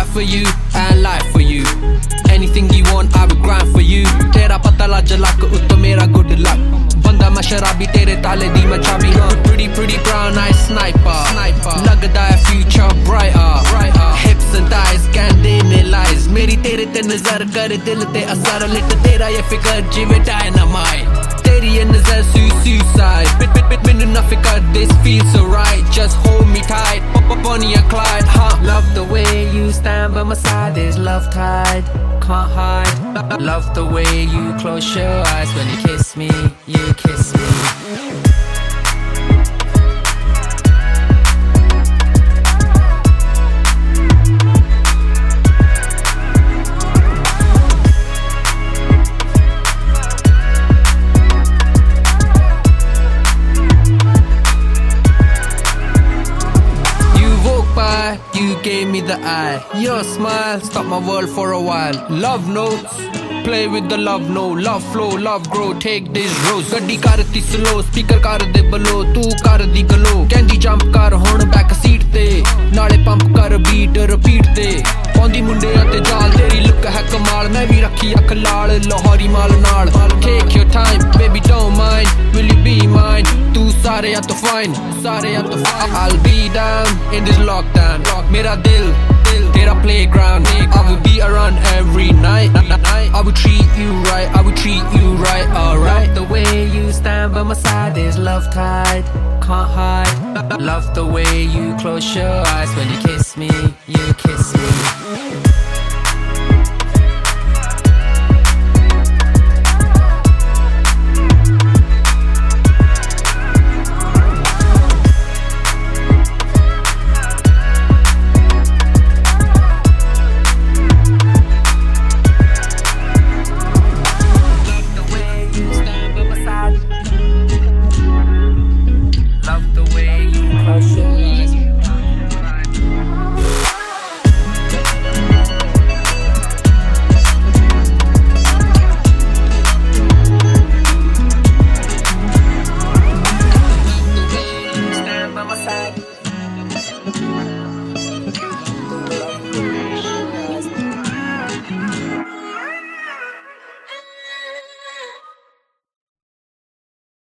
for you and life for you. Anything you want I will grind for you. Tera pata laj luck utto mera good luck. Banda main sharabi tere tale di main chabi. Pretty brown eyes sniper. Lagda hai future brighter. Hips and thighs kande ne lies. Meri tere te nazar kar dil te asar. Lit tera ye figure jive dynamite. Teri ye nazar suicide. Mainu na fikar this feels so right. Just hold me tight. Bonnie and Clyde, huh? Love the way you stand by my side. There's love tide, can't hide. Love the way you close your eyes when you kiss me, you kiss me. You gave me the eye. Your smile stopped my world for a while. Love notes, play with the love note. Love flow, love grow, take this rose. Gaddi karti slow, speaker kar de below. Tu kar di glow, candy jump kar hon back seat te. Naale pump kar beat repeat te. Pondi munde ate jaal, teri look hai kamal. Main vi rakhi akh laal, Lahori mal naal. Take your time, baby don't mind. Will you be mine? Tu sare ya to fine, sare ya to fine. I'll be down in this lockdown. Mera dil, tera playground. I will be around every night. I will treat you right, I will treat you right, alright. Love the way you stand by my side. There's love tide, can't hide. Love the way you close your eyes when you kiss me, you kiss me.